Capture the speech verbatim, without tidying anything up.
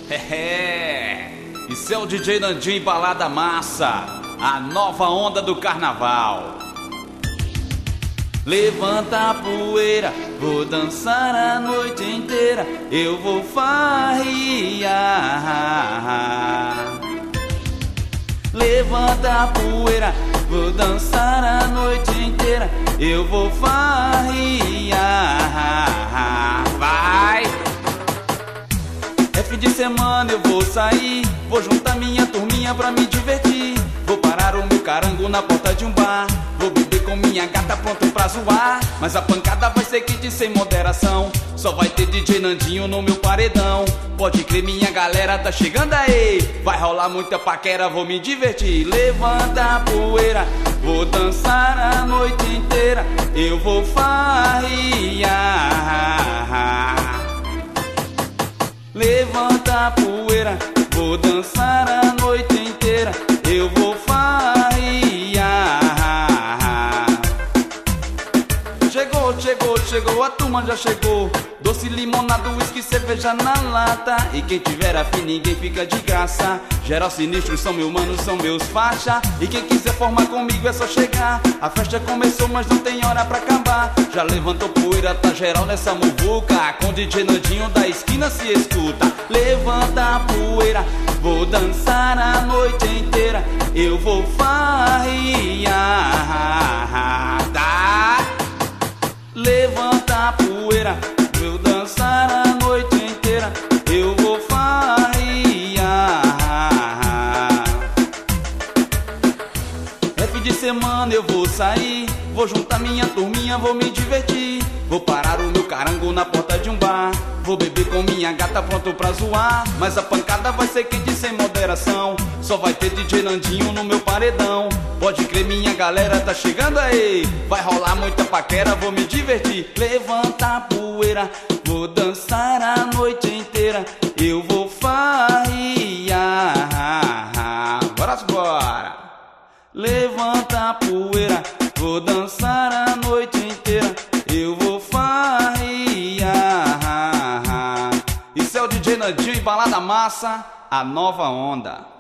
É, isso é o D J Nandinho e Balada Massa, a nova onda do carnaval. Levanta a poeira, vou dançar a noite inteira, eu vou farrear. Levanta a poeira, vou dançar a noite inteira, eu vou farrear. Vai! É fim de semana, eu vou sair, vou juntar minha turminha pra me divertir. Vou parar o meu carango na porta de um bar, vou beber com minha gata pronto pra zoar. Mas a pancada vai ser quente sem moderação, só vai ter D J Nandinho no meu paredão. Pode crer, minha galera tá chegando aí, vai rolar muita paquera, vou me divertir. Levanta a poeira, vou dançar a noite inteira, eu vou farrear. Levanta a poeira, vou dançar a noite inteira, eu vou farrear. Chegou, chegou, chegou, a turma já chegou. Doce, limonada, uísque, cerveja na lata. E quem tiver afim, ninguém fica de graça. Geral sinistro, são meus manos, são meus faixa. E quem quiser formar comigo é só chegar. A festa começou, mas não tem hora pra acabar. Já levantou poeira, tá geral nessa muvuca. Com D J Nandinho da esquina se escuta. Levanta a poeira, vou dançar a noite inteira, eu vou farrear. Tá? Levanta a poeira, vou dançar a noite inteira, eu vou farrear. É fim de semana, eu vou sair, vou juntar minha turminha, vou me divertir. Vou parar o meu carango na porta de um bar, vou beber com minha gata pronto pra zoar. Mas a pancada vai ser quente sem moderação, só vai ter D J Nandinho no meu paredão. Pode crer, minha galera tá chegando aí, vai rolar muita paquera, vou me divertir. Levanta a poeira, vou dançar a noite inteira, eu vou farrear. Bora, bora! Levanta a poeira, vou dançar a noite inteira, eu vou farrear. Isso é o D J Nandinho e Balada Massa, a nova onda.